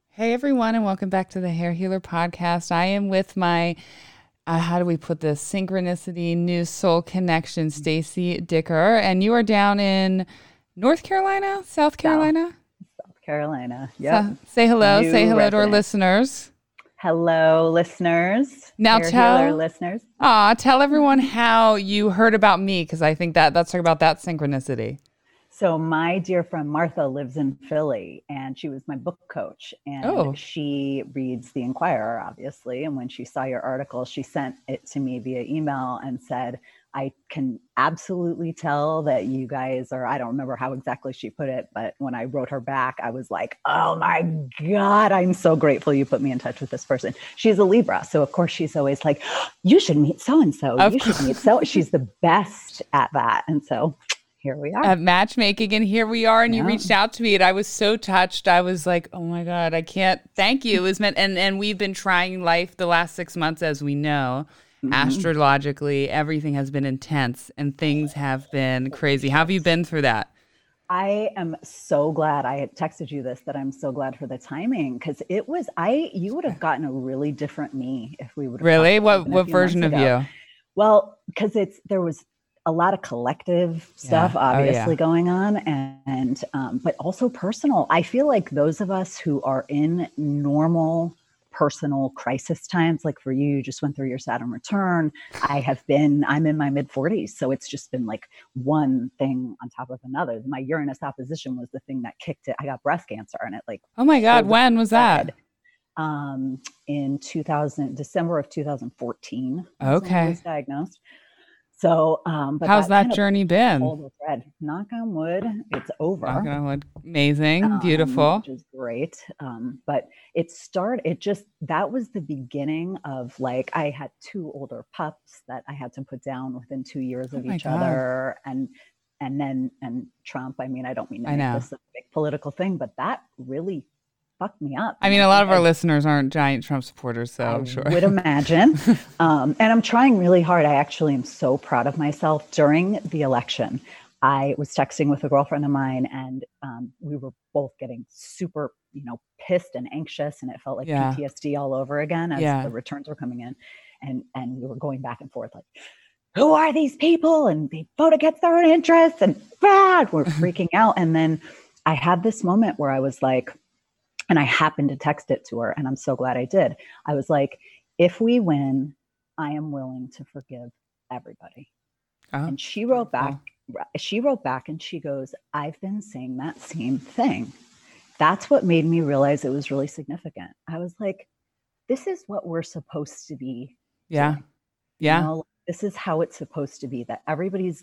Hey everyone, and welcome back to the Hair Healer podcast. I am with my, how do we put this? Synchronicity New Soul Connection, Stacy Dicker, and you are down in North Carolina, South Carolina, South Carolina. Yep. So, say hello. New Say hello to our resident. listeners. Hello, listeners. Now Hair Healer listeners. tell everyone how you heard about me, because I think that's about that synchronicity. So my dear friend Martha lives in Philly, and she was my book coach, and she reads the Inquirer, obviously. And when she saw your article, she sent it to me via email and said, I can absolutely tell that you guys are, I don't remember how exactly she put it, but when I wrote her back, I was like, oh my God, I'm so grateful you put me in touch with this person. She's a Libra. So of course she's always like, you should meet so-and-so. You should meet so. She's the best at that. And so here we are. At matchmaking, and here we are, and you reached out to me, and I was so touched. I was like, oh my God, I can't thank you. It was meant, and we've been trying life the last 6 months, as we know. Astrologically, everything has been intense, and things have been crazy. How have you been through that? I am so glad I had texted you this, that I'm so glad for the timing, because you would have gotten a really different me if we would have. Really? What version of you? Well, because there was a lot of collective stuff, obviously, going on, and but also personal. I feel like those of us who are in normal personal crisis times, like for you just went through your Saturn return. I'm in my mid-40s. So it's just been like one thing on top of another. My Uranus opposition was the thing that kicked it. I got breast cancer, and it like, oh my God, when was that? In December of 2014. Okay. I was diagnosed. So, but how's that journey been? Knock on wood, it's over. Knock on wood. Amazing, beautiful, which is great. But that was the beginning of, like, I had 2 older pups that I had to put down within 2 years of each other, and Trump. I mean, I don't mean to make this a big political thing, but that really fucked me up. I mean, a lot of our listeners aren't giant Trump supporters, so I'm sure. I would imagine. And I'm trying really hard. I actually am so proud of myself. During the election, I was texting with a girlfriend of mine, and we were both getting super, pissed and anxious, and it felt like PTSD all over again as the returns were coming in. And we were going back and forth like, who are these people? And they vote against their own interests, and we're freaking out. And then I had this moment where I was like, and I happened to text it to her, and I'm so glad I did. I was like, if we win, I am willing to forgive everybody. And she wrote back, and she goes, I've been saying that same thing. That's what made me realize it was really significant. I was like, this is what we're supposed to be doing. This is how it's supposed to be, that you've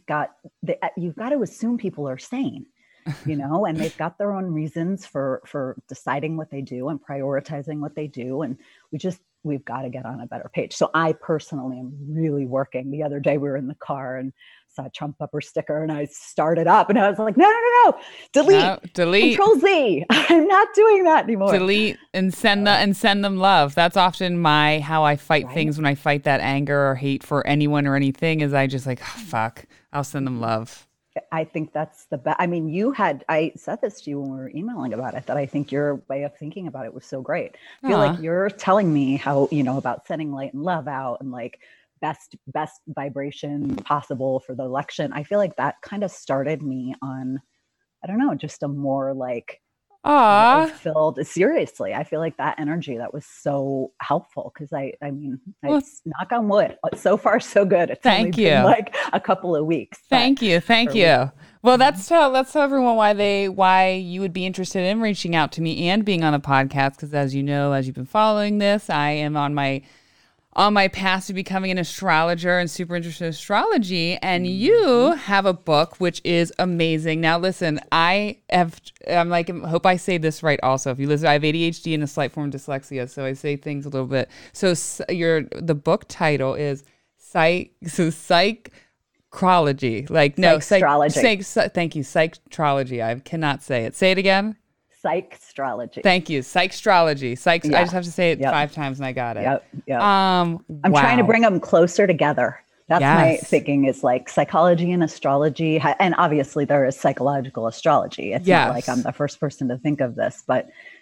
got to assume people are sane. And they've got their own reasons for deciding what they do and prioritizing what they do. And we've got to get on a better page. So I personally am really working. The other day we were in the car and saw a Trump bumper sticker, and I started up, and I was like, no, delete, Control Z. I'm not doing that anymore. Delete and send them love. That's often how I fight things when I fight that anger or hate for anyone or anything, is I just like, oh, fuck, I'll send them love. I think that's the best. I mean, I said this to you when we were emailing about it, that I think your way of thinking about it was so great. I feel like you're telling me how, about sending light and love out, and like best vibration possible for the election. I feel like that kind of started me on, I don't know, just a more like filled. Seriously, I feel like that energy, that was so helpful, because I mean, knock on wood, so far so good. It's been like a couple of weeks. Thank you. Well, let's tell everyone why you would be interested in reaching out to me and being on a podcast, because as you know, as you've been following this, I am on my path to becoming an astrologer and super interested in astrology. And you have a book, which is amazing. Now, listen, I hope I say this right also. If you listen, I have ADHD and a slight form of dyslexia, so I say things a little bit. So the book title is Psychrology. Thank you. Psychrology. I cannot say it. Say it again. Psychrology. Thank you. Psychrology. I just have to say it 5 times and I got it. Yep. I'm trying to bring them closer together. That's my thinking, is like psychology and astrology. And obviously there is psychological astrology. It's not like I'm the first person to think of this, but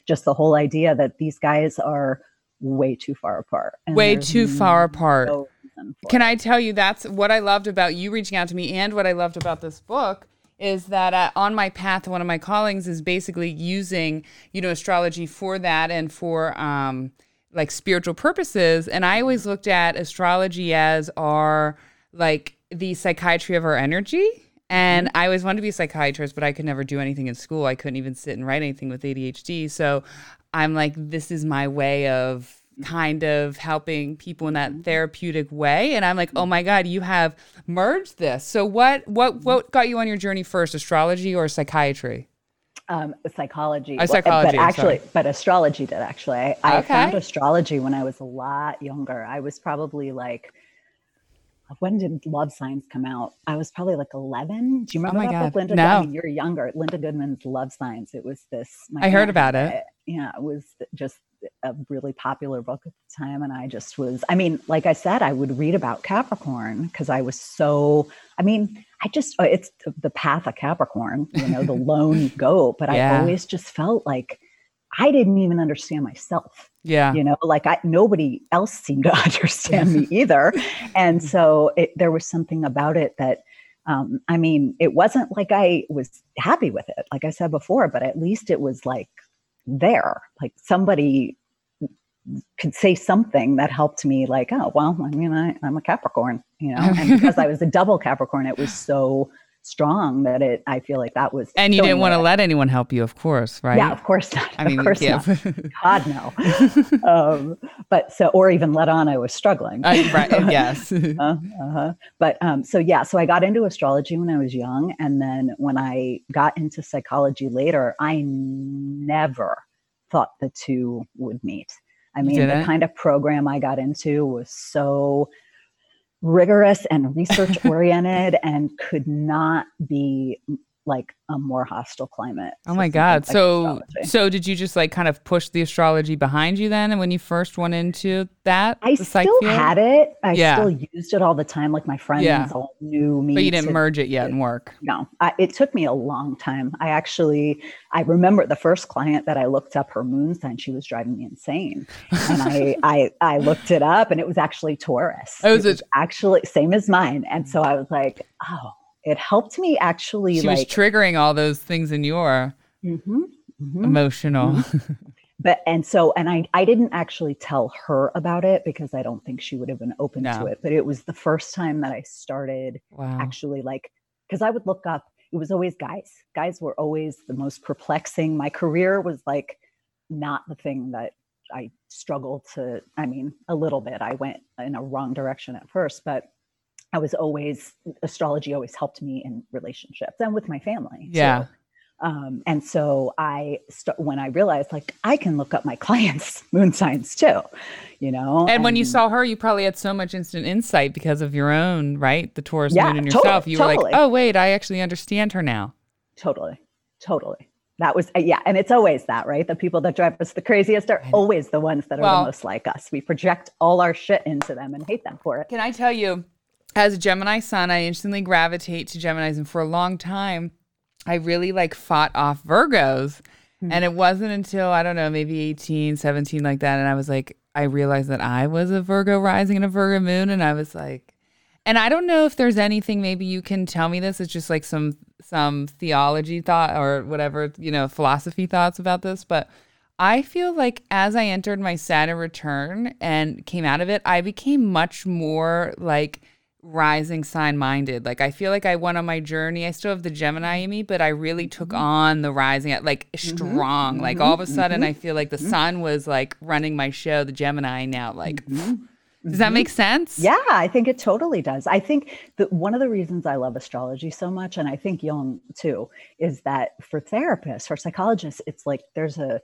just the whole idea that these guys are way too far apart. Way too far apart. No reason for Can it. I tell you, that's what I loved about you reaching out to me, and what I loved about this book is that on my path, one of my callings is basically using, astrology for that and for like spiritual purposes. And I always looked at astrology as our, like, the psychiatry of our energy. And I always wanted to be a psychiatrist, but I could never do anything in school. I couldn't even sit and write anything with ADHD. So I'm like, this is my way of kind of helping people in that therapeutic way. And I'm like, oh my God, you have merged this. So what got you on your journey first, astrology or psychiatry? Psychology. Psychology. But astrology did actually. I found astrology when I was a lot younger. I was probably like, when did Love Signs come out? I was probably like 11. Do you remember that book, Linda? No. I mean, you're younger. Linda Goodman's Love Signs. It was this. I heard about it. Yeah, it was just a really popular book at the time. And I just was, I mean, like I said, I would read about Capricorn because I was so, I mean, it's the path of Capricorn, the lone goat. But I always just felt like I didn't even understand myself. Yeah. Like nobody else seemed to understand me either. And so there was something about it that, I mean, it wasn't like I was happy with it, like I said before, but at least it was like there, like somebody could say something that helped me, like, oh, well, I mean, I'm a Capricorn, and because I was a double Capricorn, it was so strong that I feel like that was. And you didn't want to let anyone help you, of course, right? Yeah, of course not. I mean, of course not. God, no. Or even let on I was struggling. Right, yes. So I got into astrology when I was young. And then when I got into psychology later, I never thought the two would meet. I mean, the kind of program I got into was so rigorous and research oriented and could not be like a more hostile climate. Oh my God. So did you just like kind of push the astrology behind you then? And when you first went into that, I still had it. I still used it all the time. Like my friends all knew me. But you didn't merge it yet in work. No, it took me a long time. I remember the first client that I looked up her moon sign, she was driving me insane. And I looked it up and it was actually Taurus. It was actually same as mine. And so I was like, oh, it helped me actually. She was triggering all those things in your emotional. Mm-hmm. And I didn't actually tell her about it because I don't think she would have been open to it. But it was the first time that I started actually because I would look up, it was always guys. Guys were always the most perplexing. My career was like not the thing that I struggled to, I mean, a little bit. I went in a wrong direction at first, but astrology always helped me in relationships and with my family. Yeah. Too. And so when I realized like I can look up my clients' moon signs too, And when you saw her, you probably had so much instant insight because of your own, right? The Taurus moon in yourself. You were like, oh, wait, I actually understand her now. Totally. That was, and it's always that, right? The people that drive us the craziest are always the ones that are the most like us. We project all our shit into them and hate them for it. Can I tell you, as a Gemini sun, I instantly gravitate to Geminis. And for a long time, I really fought off Virgos. Mm-hmm. And it wasn't until, I don't know, maybe 18, 17 like that. And I was like, I realized that I was a Virgo rising and a Virgo moon. And I was like, and I don't know if there's anything, maybe you can tell me this. It's just like some theology thought or whatever, philosophy thoughts about this. But I feel like as I entered my Saturn return and came out of it, I became much more rising sign minded. I feel like I went on my journey. I still have the Gemini in me, but I really took on the rising strong. All of a sudden I feel like the sun was running my show, the Gemini now. Does that make sense? Yeah, I think it totally does. I think that one of the reasons I love astrology so much, and I think Jung too, is that for therapists, for psychologists, it's like there's a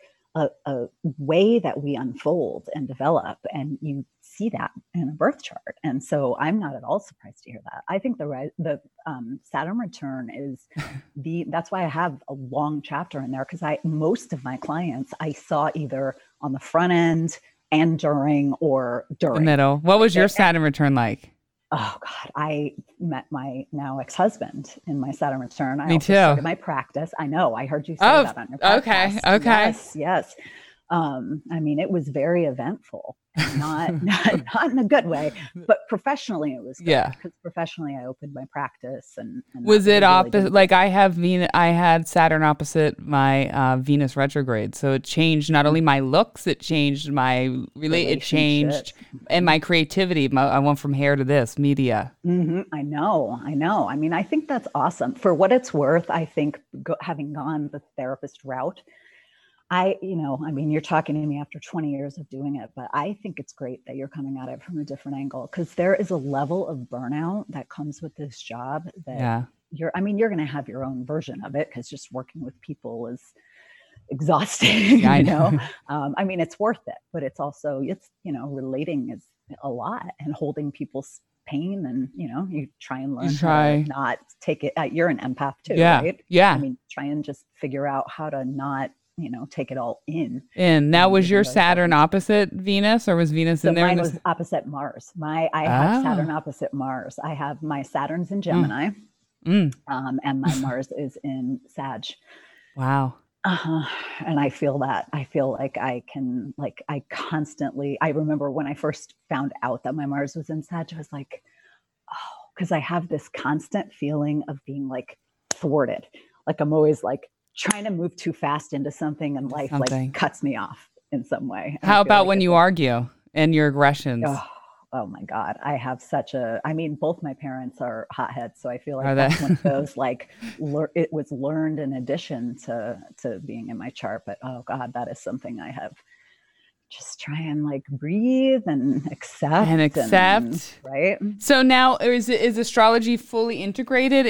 way that we unfold and develop, and you see that in a birth chart. And so I'm not at all surprised to hear that. I think the Saturn return is that's why I have a long chapter in there, because most of my clients I saw either on the front end and during or during the middle. What was your Saturn return like? Oh God, I met my now ex-husband in my Saturn return. I Me also too. started my practice. I know, I heard you say Oh, that on your okay. podcast. Okay. Yes, yes. I mean, it was very eventful and not in a good way, but professionally it was good Yeah. because professionally I opened my practice and that Was was a it really opposite? big Like deal. I had Saturn opposite my Venus retrograde, so it changed not only my looks, it changed it changed Relationships. and my creativity. I went from hair to this media. I know, I know. I mean, I think that's awesome. For what it's worth, I think having gone the therapist route, I mean, you're talking to me after 20 years of doing it, but I think it's great that you're coming at it from a different angle because there is a level of burnout that comes with this job that Yeah. you're going to have your own version of it because just working with people is exhausting, Yeah, I know. I mean, it's worth it, but relating is a lot and holding people's pain and, you try and You learn how to try. not take it. You're an empath too, Yeah. right? I Yeah. mean, try and just figure out how to not, take it all in And now and was giving your yourself. Saturn opposite Venus or was Venus So in there in mine this? was opposite Mars. I have Saturn Oh. opposite Mars. I have my Saturn's in Mm, Gemini, mm. and my Mars is in Sag. Wow. Uh-huh. And I feel that. I feel like I remember when I first found out that my Mars was in Sag, I was like, oh, because I have this constant feeling of being like thwarted. Like I'm always like trying to move too fast into something and Into life like something. cuts me off in some way. And I How feel about like when it's you like, argue and your aggressions? oh, oh my God. I mean, both my parents are hotheads. So I feel Are like that that's one of those, like, it was learned in addition to being in my chart. But oh God, that is something I have just try and like breathe and and accept and accept? right. So now is astrology fully integrated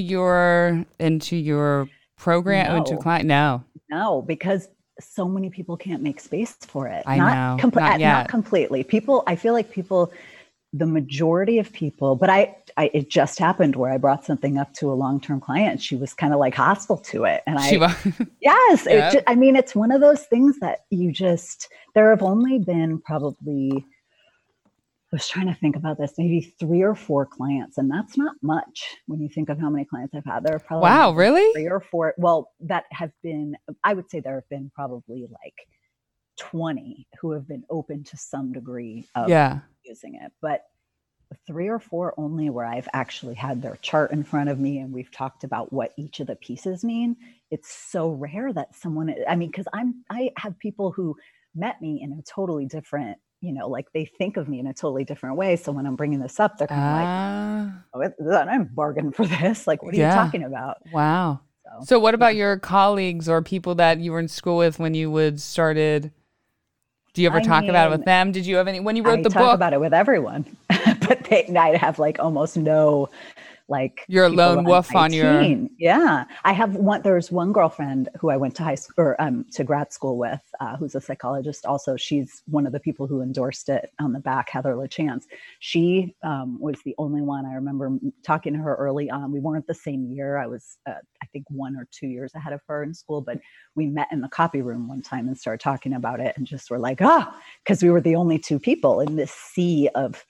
into your program into No, client? No, no, because so many people can't make space for it. I know, not Not yet. completely. I feel like the majority of people, but it just happened where I brought something up to a long-term client. She was kind of like hostile to it. And Shiva. yes, Yeah. I mean, it's one of those things that there have only been probably, I was trying to think about this, maybe 3 or 4 clients. And that's not much when you think of how many clients I've had. There have probably Wow, been really? 3 or 4. Well, that have been, I would say there have been probably like 20 who have been open to some degree of Yeah. using it. But 3 or 4 only where I've actually had their chart in front of me and we've talked about what each of the pieces mean. It's so rare that I mean, because I have people who met me in a totally different, like they think of me in a totally different way. So when I'm bringing this up, they're kind of like, oh, I'm bargaining for this. Like, what are you Yeah. talking about? Wow. So, So what about yeah. your colleagues or people that you were in school with when you would started? Do you ever I talk about it mean, with them? Did you have any when you wrote I the talk book? about it with everyone, but I have like almost no like You're a people lone on wolf my on your team. Yeah. There's one girlfriend who I went to high school or to grad school with, who's a psychologist. Also, she's one of the people who endorsed it on the back, Heather LaChance. She was the only one. I remember talking to her early on. We weren't the same year. I was, I think 1 or 2 years ahead of her in school, but we met in the copy room one time and started talking about it and just were like, because we were the only 2 people in this sea of,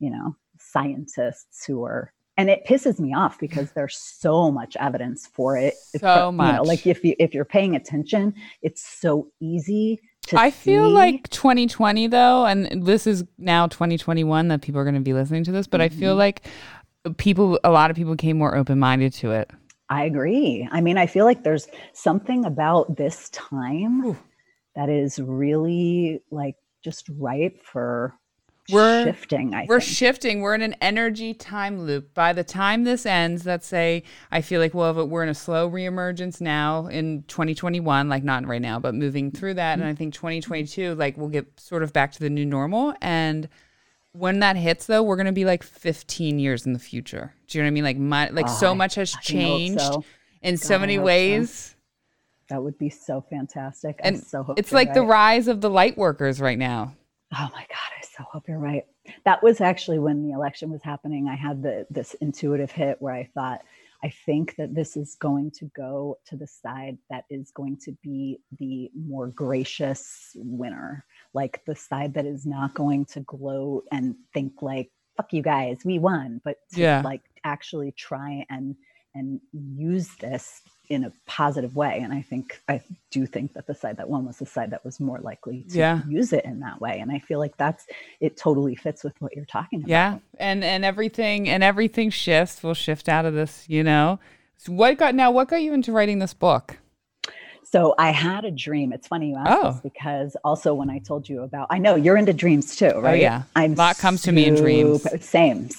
scientists who are, and it pisses me off because there's so much evidence for it. so Like much. if you're paying attention, it's so easy to I feel see. like 2020 though, and this is now 2021 that people are going to be listening to this, but I feel Mhm. like a lot of people became more open-minded to it. I agree. I mean, I feel like there's something about this time Ooh. that is really like just ripe for We're shifting, I we're think. shifting. We're in an energy time loop. By the time this ends, let's say I feel like we're in a slow reemergence now in 2021, like not right now, but moving through that. And I think 2022, like we'll get sort of back to the new normal. And when that hits, though, we're gonna be like 15 years in the future. Do you know what I mean? Like Oh, so I much has fucking hope changed so. in so God, I many hope so. ways. That would be so fantastic. I And so hope it's you're like the right. rise of the light workers right now. Oh my God, I so hope you're right. That was actually when the election was happening. I had this intuitive hit where I thought, I think that this is going to go to the side that is going to be the more gracious winner, like the side that is not going to gloat and think like fuck you guys, we won, but to Yeah. like actually try and use this in a positive way. And I do think that the side that won was the side that was more likely to use it in that way. And I feel like it totally fits with what you're talking about. Yeah. And everything shifts. We'll shift out of this, So what got you into writing this book? So I had a dream. It's funny you asked this because also when I told you about, I know you're into dreams too, right? Oh yeah. A lot comes to me in dreams. Same.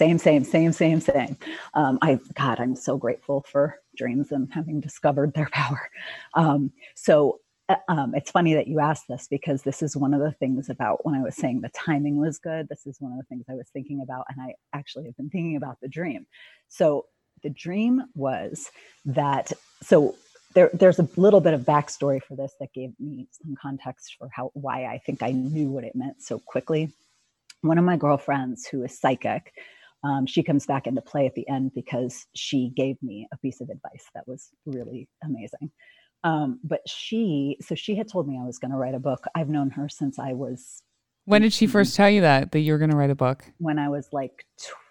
I'm so grateful for dreams and having discovered their power. It's funny that you asked this because this is one of the things about when I was saying the timing was good. This is one of the things I was thinking about. And I actually have been thinking about the dream. So the dream was that, there's a little bit of backstory for this that gave me some context for why I think I knew what it meant so quickly. One of my girlfriends who is psychic, she comes back into play at the end because she gave me a piece of advice that was really amazing. But she had told me I was going to write a book. I've known her since I was. When did she first tell you that you were going to write a book? When I was like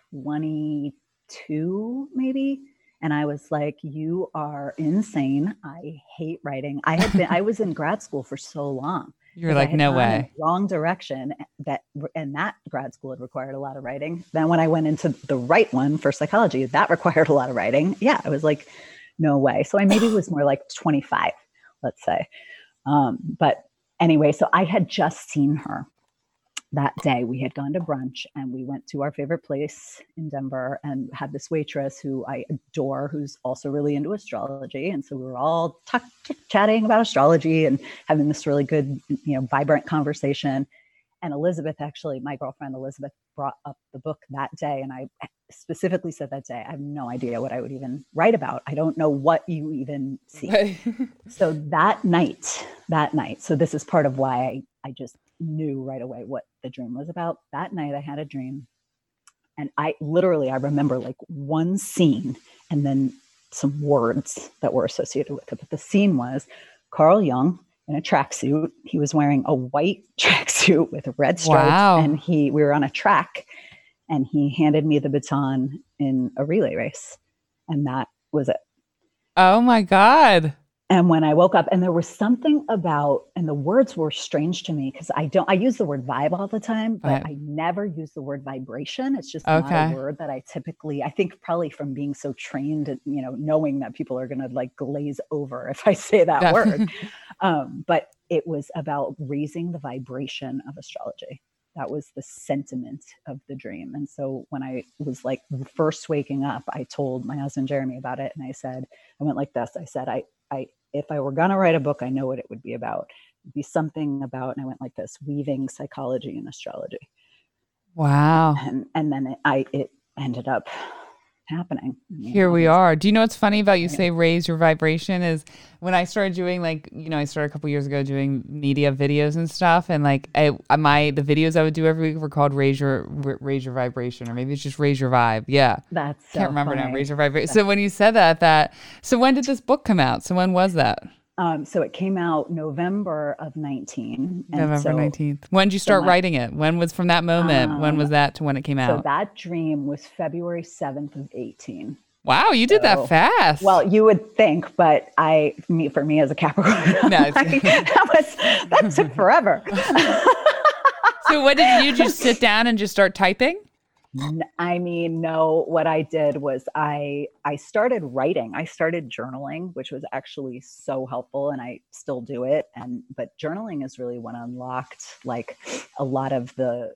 22, maybe. And I was like, you are insane. I hate writing. I was in grad school for so long. You're like, no way. Wrong direction. And that grad school had required a lot of writing. Then when I went into the right one for psychology, that required a lot of writing. Yeah. I was like, no way. So I maybe was more like 25, let's say. But anyway, so I had just seen her. That day we had gone to brunch and we went to our favorite place in Denver and had this waitress who I adore, who's also really into astrology. And so we were all chatting about astrology and having this really good, vibrant conversation. And Elizabeth, actually, my girlfriend Elizabeth, brought up the book that day. And I specifically said that day, I have no idea what I would even write about. I don't know what you even see. Right. So that night, so this is part of why I just knew right away what the dream was about. That night I had a dream and I remember like one scene and then some words that were associated with it. But the scene was Carl Jung in a tracksuit. He was wearing a white tracksuit with red stripes. Wow. And we were on a track and he handed me the baton in a relay race. And that was it. Oh my God. And when I woke up, and there was something about, and the words were strange to me because I use the word vibe all the time, but right. I never use the word vibration. It's just not a word that I think probably from being so trained, knowing that people are going to like glaze over if I say that word. But it was about raising the vibration of astrology. That was the sentiment of the dream. And so when I was like first waking up, I told my husband, Jeremy, about it. And I went like this. I said, if I were going to write a book, I know what it would be about. It'd be something about, and I went like this, weaving psychology and astrology. Wow. And then it ended up happening. Here we are. Do you know what's funny about you say raise your vibration is when I started doing I started a couple years ago doing media videos and stuff. And like the videos I would do every week were called raise your vibration, or maybe it's just raise your vibe. Yeah. That's so Can't remember funny. now. Raise your vibration. So when you said that, so when did this book come out? So when was that? So it came out November of 19. November 19th. When did you start writing it? When was from that moment? When was that to when it came out? So that dream was February 7th of 18. Wow, you did that fast. Well, you would think, but for me as a Capricorn, that took forever. So what did you just sit down and just start typing? I mean, no, what I did was I started writing. I started journaling, which was actually so helpful, and I still do it. But journaling is really what unlocked like a lot of the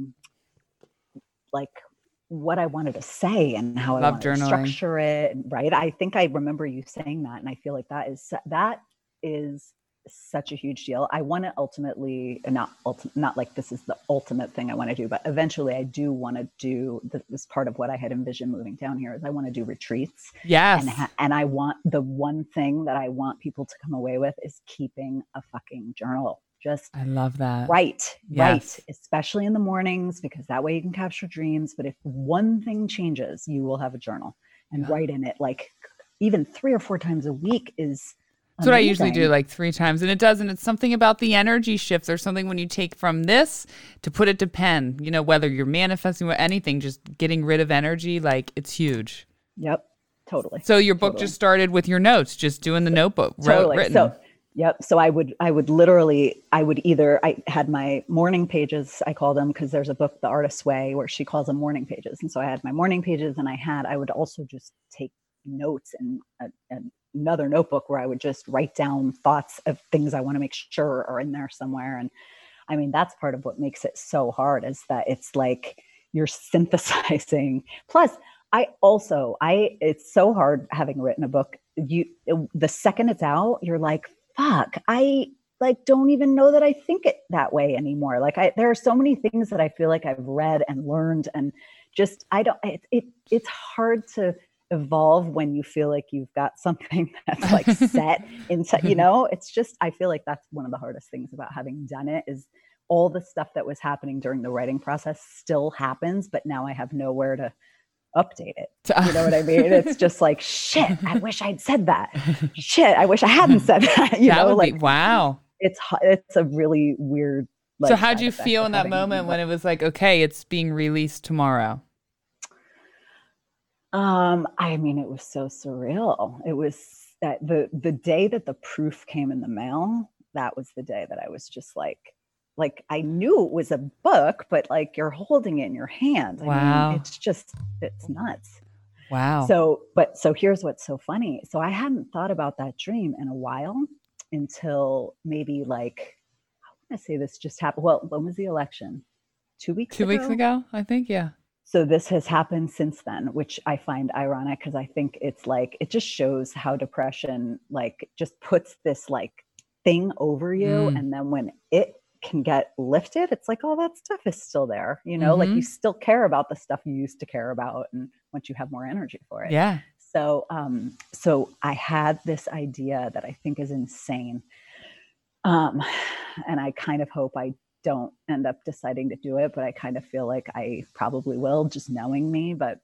like what I wanted to say and how I wanted to structure it. Right. I think I remember you saying that, and I feel like that is such a huge deal. I want to ultimately, not like this is the ultimate thing I want to do, but eventually I do want to do this part of what I had envisioned moving down here is I want to do retreats. Yes. And I want the one thing that I want people to come away with is keeping a fucking journal. I love that. Right. Especially in the mornings, because that way you can capture dreams. But if one thing changes, you will have a journal and write in it. Like even 3 or 4 times a week is That's what I usually do, like 3 times. And it does. And it's something about the energy shifts or something when you take from this to put it to pen, you know, whether you're manifesting or anything, just getting rid of energy, like it's huge. Yep. Totally. So your book just started with your notes, just doing the notebook. Written. So, yep. So I would either, I had my morning pages, I call them, because there's a book, The Artist's Way, where she calls them morning pages. And so I had my morning pages, and I would also just take notes and another notebook where I would just write down thoughts of things I want to make sure are in there somewhere. And I mean, that's part of what makes it so hard, is that it's like you're synthesizing. Plus, it's so hard having written a book. The second it's out, you're like, fuck, I like don't even know that I think it that way anymore. Like there are so many things that I feel like I've read and learned, and just it's hard to evolve when you feel like you've got something that's like set into, you know, it's just, I feel like that's one of the hardest things about having done it, is all the stuff that was happening during the writing process still happens, but now I have nowhere to update it. You know what I mean? It's just like, shit, I wish I'd said that. Shit, I wish I hadn't said that. You know, like, wow. It's a really weird. So how'd you feel in that moment when it was like, okay, it's being released tomorrow? I mean, it was so surreal. It was that the day that the proof came in the mail, that was the day that I was just like I knew it was a book, but like you're holding it in your hand. Wow. I mean, it's nuts. Wow. So here's what's so funny. So I hadn't thought about that dream in a while, until maybe like, I want to say this just happened. Well, when was the election? 2 weeks ago? 2 weeks ago, I think. Yeah. So this has happened since then, which I find ironic, because I think it's like, it just shows how depression like just puts this like thing over you. And then when it can get lifted, it's like, all that stuff is still there, you know, like you still care about the stuff you used to care about, and once you have more energy for it. Yeah. So I had this idea that I think is insane. And I kind of hope I don't end up deciding to do it, but I kind of feel like I probably will, just knowing me. But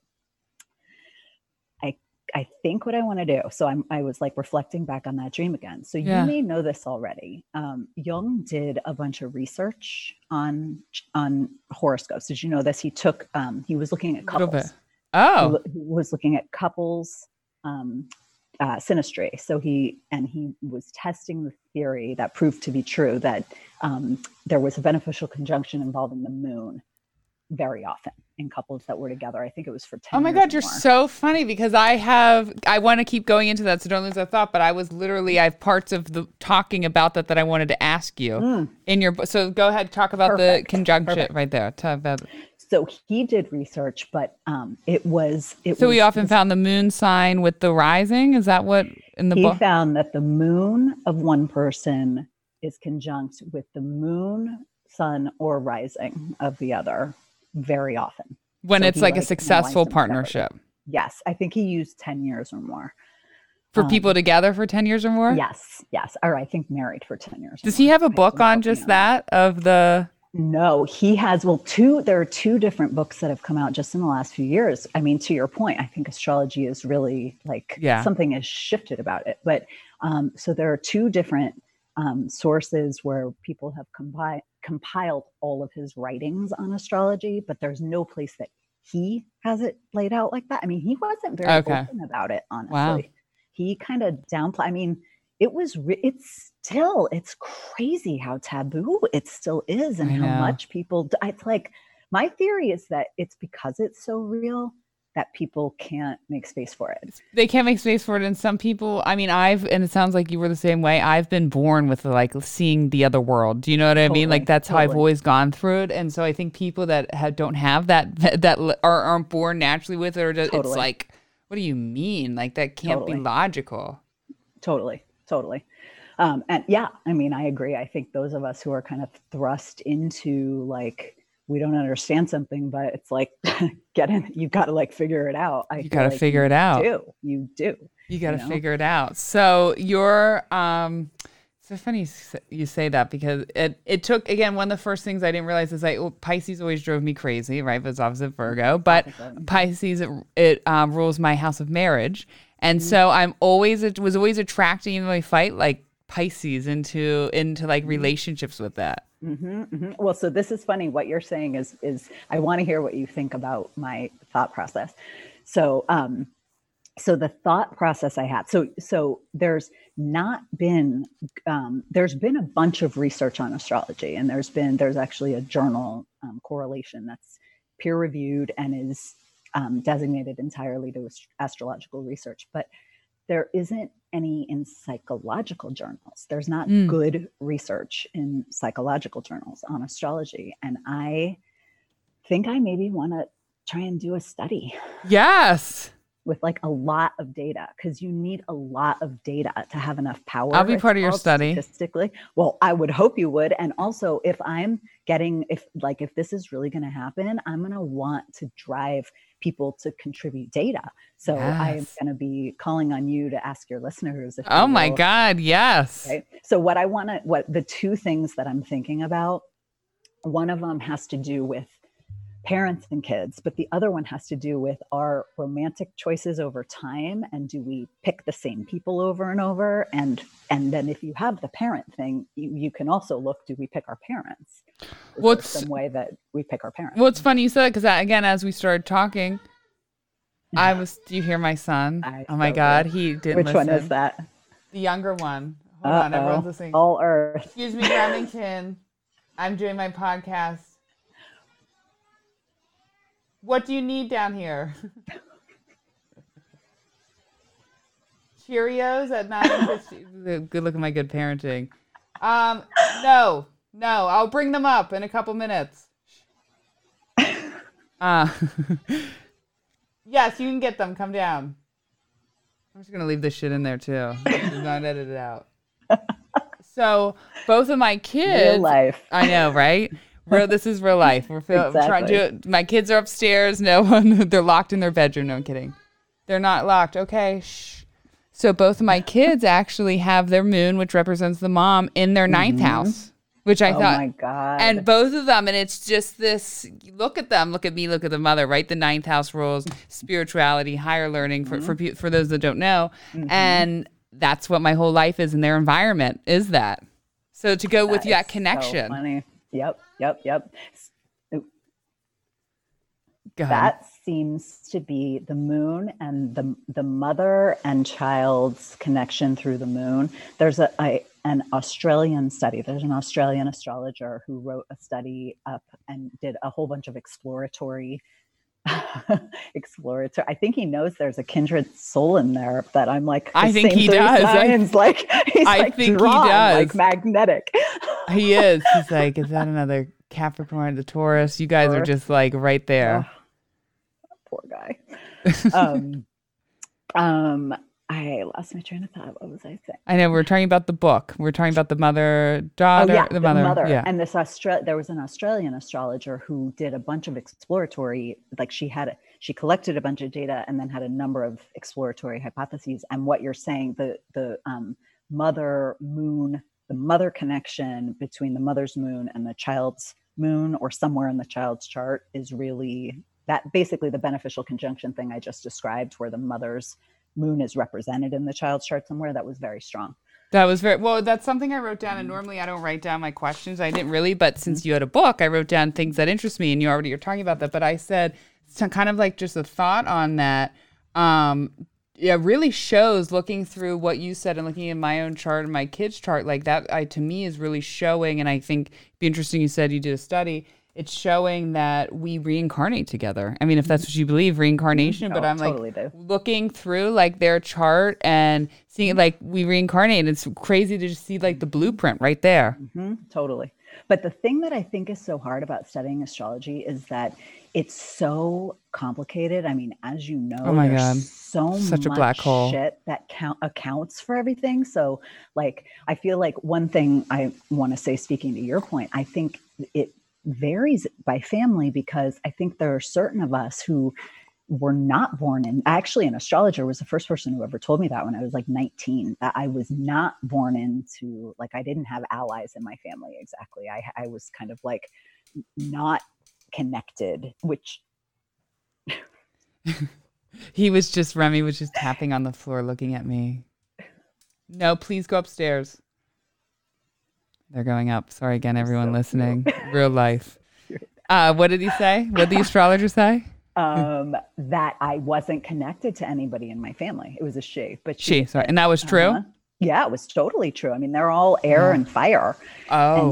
I think what I want to do. So I was like reflecting back on that dream again. So you may know this already. Jung did a bunch of research on horoscopes. Did you know this? He took, he was looking at couples. Oh, he was looking at couples, synastry. So he was testing the theory that proved to be true, that there was a beneficial conjunction involving the moon very often in couples that were together. I think it was for 10 years. Oh my God, you're so funny, because I want to keep going into that, so don't lose that thought. But I have parts of the talking about that I wanted to ask you in your book. So go ahead, talk about the conjunction right there. Talk about it. So he did research, but we often found the moon sign with the rising. Is that what in the book? He found that the moon of one person is conjunct with the moon, sun, or rising of the other very often. When it's like a successful partnership. Yes. I think he used 10 years or more. For people together for 10 years or more? Yes. Or I think married for 10 years. Does he have a book on just that of the... No, he has, there are 2 different books that have come out just in the last few years. I mean, to your point, I think astrology is really like something has shifted about it. But so there are 2 different sources where people have compiled all of his writings on astrology, but there's no place that he has it laid out like that. I mean, he wasn't very open about it, honestly. Wow. He kind of downplayed. I mean, it's crazy how taboo it still is, and how much people, it's like, my theory is that it's because it's so real that people can't make space for it. They can't make space for it. And some people, I mean, and it sounds like you were the same way. I've been born with like seeing the other world. Do you know what I mean? Like that's how I've always gone through it. And so I think people that don't have that aren't born naturally with it, or just, it's like, what do you mean? Like that can't be logical. Totally. And yeah, I mean, I agree. I think those of us who are kind of thrust into like, we don't understand something, but it's like, you've got to like figure it out. You got to figure it out. You do. You got to figure it out. So you're, so funny you say that, because it took, again, one of the first things I didn't realize is Pisces always drove me crazy, right? But it's opposite Virgo, but Pisces, it rules my house of marriage. And so it was always attracting in my fight, like Pisces into like relationships with that. Well, so this is funny. What you're saying is I want to hear what you think about my thought process. So, so the thought process I had, so there's not been, there's been a bunch of research on astrology, and there's actually a journal correlation that's peer reviewed and is designated entirely to astrological research, but there isn't any in psychological journals. There's not good research in psychological journals on astrology. And I think I maybe want to try and do a study. Yes. With like a lot of data, because you need a lot of data to have enough power. I'll be part of your study. Statistically. Well, I would hope you would. And also if this is really going to happen, I'm going to want to drive people to contribute data. So I'm going to be calling on you to ask your listeners. Oh my God. Yes. Right? So what the two things that I'm thinking about, one of them has to do with parents and kids, but the other one has to do with our romantic choices over time. And do we pick the same people over and over? And then if you have the parent thing, you can also look, do we pick our parents? What's some way that we pick our parents? Well, it's funny you said that, because again, as we started talking, do you hear my son? Oh my God. He didn't Which listen. one is that? The younger one. Hold on, everyone's listening. All Earth. Excuse me, Remington. I'm doing my podcast. What do you need down here? Cheerios at 9:50. Good look at my good parenting. No, I'll bring them up in a couple minutes. Yes, you can get them. Come down. I'm just gonna leave this shit in there too. Do not edit it out. So both of my kids. Real life. I know, right? This is real life. We're trying to do it. My kids are upstairs. No one. They're locked in their bedroom. No, I'm kidding. They're not locked. Okay. Shh. So both of my kids actually have their moon, which represents the mom, in their ninth house, which I thought. Oh my God. And both of them, and it's just this. Look at them. Look at me. Look at the mother. Right. The ninth house rules spirituality, higher learning for those that don't know, and that's what my whole life is in their environment. Is that so? To go with that connection. So funny. Yep. Go ahead. That seems to be the moon and the mother and child's connection through the moon. There's an Australian study. There's an Australian astrologer who wrote a study up and did a whole bunch of exploratory. I think he knows there's a kindred soul in there, that I'm like, I think he does. Signs, like he's I like think drawn, he does. like magnetic. He is. He's like, is that another Capricorn, the Taurus? You guys are just like right there. Oh, poor guy. I lost my train of thought. What was I saying? I know, we're talking about the book. We're talking about the mother, daughter, the mother. Yeah. And there was an Australian astrologer who did a bunch of exploratory, like she collected a bunch of data and then had a number of exploratory hypotheses. And what you're saying, the mother moon, the mother connection between the mother's moon and the child's moon, or somewhere in the child's chart, is really that, basically the beneficial conjunction thing I just described, where the mother's moon is represented in the child's chart somewhere. That was very strong. That was very well. That's something I wrote down, and normally I don't write down my questions. I didn't really, but since you had a book, I wrote down things that interest me, and you're talking about that. But I said, kind of like just a thought on that. It really shows, looking through what you said and looking at my own chart and my kids' chart, like that, to me is really showing. And I think it'd be interesting. You said you did a study. It's showing that we reincarnate together. I mean, if that's what you believe, reincarnation, but I'm totally looking through like their chart and seeing like we reincarnate. It's crazy to just see like the blueprint right there. Totally. But the thing that I think is so hard about studying astrology is that it's so complicated. I mean, as you know, there's so such much a black hole shit that accounts for everything. So like, I feel like one thing I want to say, speaking to your point, I think it varies by family, because I think there are certain of us who were not born in, actually an astrologer was the first person who ever told me that when I was like 19, that I was not born into, like, I didn't have allies in my family. Exactly. I was kind of like not connected, which Remy was just tapping on the floor looking at me. No, please go upstairs. They're going up. Sorry again, everyone listening. Real life. What did he say? What did the astrologer say? That I wasn't connected to anybody in my family. It was a she, but sorry. And that was true? Yeah, it was totally true. I mean, they're all air and fire. Oh.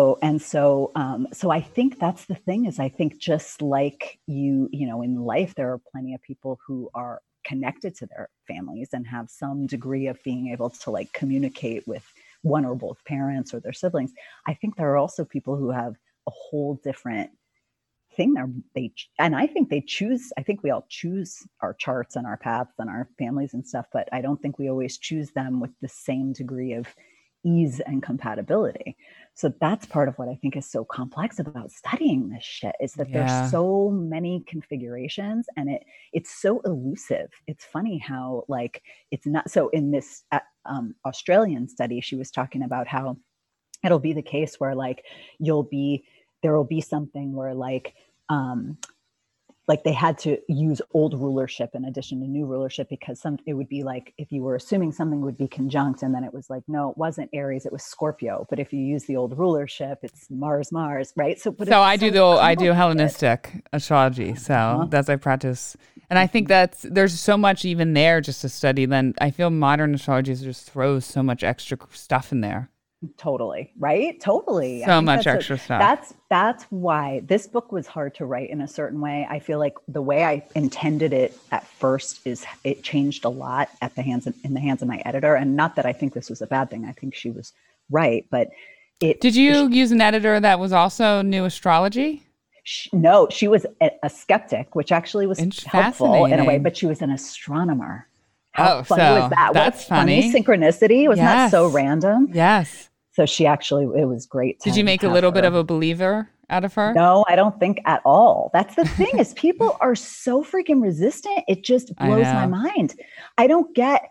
So I think that's the thing is I think just like you know, in life, there are plenty of people who are connected to their families and have some degree of being able to like communicate with one or both parents or their siblings. I think there are also people who have a whole different thing there. And I think I think we all choose our charts and our paths and our families and stuff, but I don't think we always choose them with the same degree of ease and compatibility. So that's part of what I think is so complex about studying this shit is that there's so many configurations and it's so elusive. It's funny how like, it's not, so in this Australian study, she was talking about how it'll be the case where like, there will be something where like they had to use old rulership in addition to new rulership because it would be like if you were assuming something would be conjunct and then it was like, no, it wasn't Aries, it was Scorpio. But if you use the old rulership, it's Mars, right? So I do Hellenistic astrology. So that's I practice. And I think there's so much even there just to study. Then I feel modern astrology just throws so much extra stuff in there. Totally. Right. Totally. So much extra stuff. That's why this book was hard to write in a certain way. I feel like the way I intended it at first is it changed a lot in the hands of my editor. And not that I think this was a bad thing. I think she was right. But did you use an editor that was also new astrology? No, she was a skeptic, which actually was helpful in a way, but she was an astronomer. How funny was that? That's funny. Synchronicity. Wasn't that so random? Yes. So it was great. Did you make a little bit of a believer out of her? No, I don't think at all. That's the thing is people are so freaking resistant. It just blows my mind. I don't get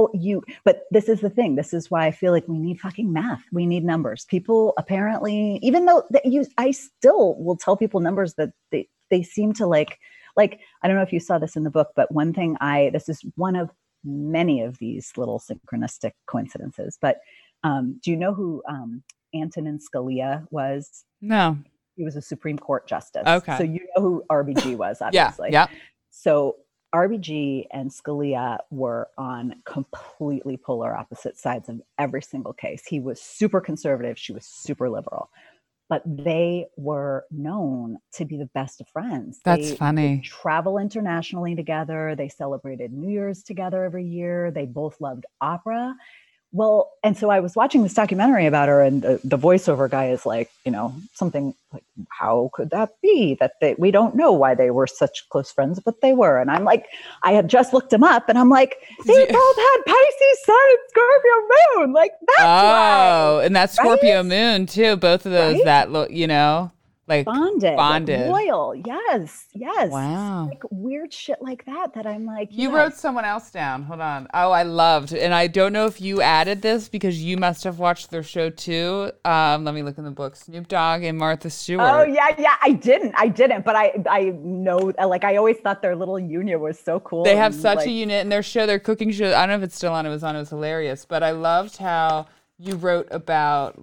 but this is the thing. This is why I feel like we need fucking math. We need numbers. People apparently, even though I still will tell people numbers that they seem to like, I don't know if you saw this in the book, but one thing this is one of many of these little synchronistic coincidences, but do you know who Antonin Scalia was? No. He was a Supreme Court justice. Okay. So you know who RBG was, obviously. Yeah. So RBG and Scalia were on completely polar opposite sides of every single case. He was super conservative. She was super liberal. But they were known to be the best of friends. That's funny. They travel internationally together. They celebrated New Year's together every year. They both loved opera. Well, and so I was watching this documentary about her, and the voiceover guy is like, something like, how could that be that we don't know why they were such close friends, but they were. And I'm like, I had just looked him up and I'm like, they both had Pisces sun and Scorpio moon. Like that's why. Oh, and that's Scorpio moon too. Both of those that look, like bonded, loyal. Yes. Wow. Like weird shit like that I'm like, you wrote someone else down. Hold on. Oh, I loved, and I don't know if you added this because you must have watched their show too. Let me look in the book. Snoop Dogg and Martha Stewart. Oh yeah. I didn't, but I know, like I always thought their little union was so cool. They have such a unit in their show, their cooking show. I don't know if it's still on. It was hilarious, but I loved how you wrote about,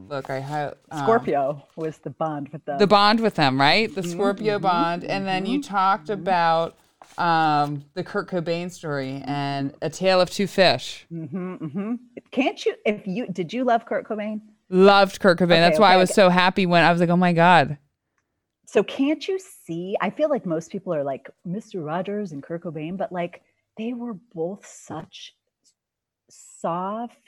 Scorpio was the bond with them. The bond with them, right? The Scorpio bond. And then you talked about the Kurt Cobain story and A Tale of Two Fish. Can't you, did you love Kurt Cobain? Loved Kurt Cobain. That's why I was so happy when I was like, oh my God. So can't you see, I feel like most people are like Mr. Rogers and Kurt Cobain, but like they were both such soft,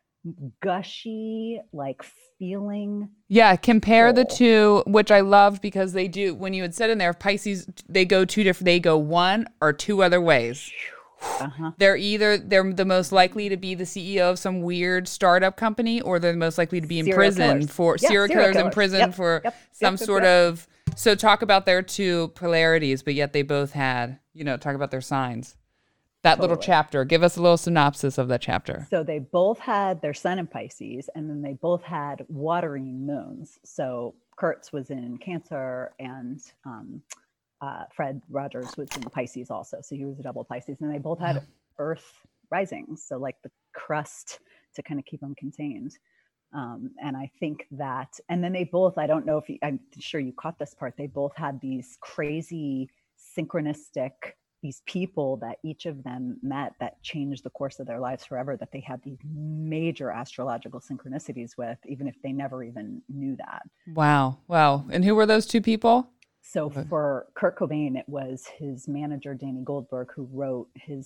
gushy, like feeling. Yeah, compare the two, which I loved because they do, when you had said in there, Pisces, they go one or two other ways. They're the most likely to be the CEO of some weird startup company, or they're the most likely to be in prison for serial killers in prison for some sort of. So talk about their two polarities, but yet they both had, talk about their signs. That little chapter. Give us a little synopsis of that chapter. So they both had their sun in Pisces, and then they both had watering moons. So Kurt's was in Cancer, and Fred Rogers was in Pisces also. So he was a double Pisces, and they both had Earth risings. So like the crust to kind of keep them contained. And I think that, and then they both, I don't know if I'm sure you caught this part, they both had these crazy synchronistic, these people that each of them met that changed the course of their lives forever, that they had these major astrological synchronicities with, even if they never even knew that. Wow. Wow. And who were those two people? So for Kurt Cobain, it was his manager, Danny Goldberg, who wrote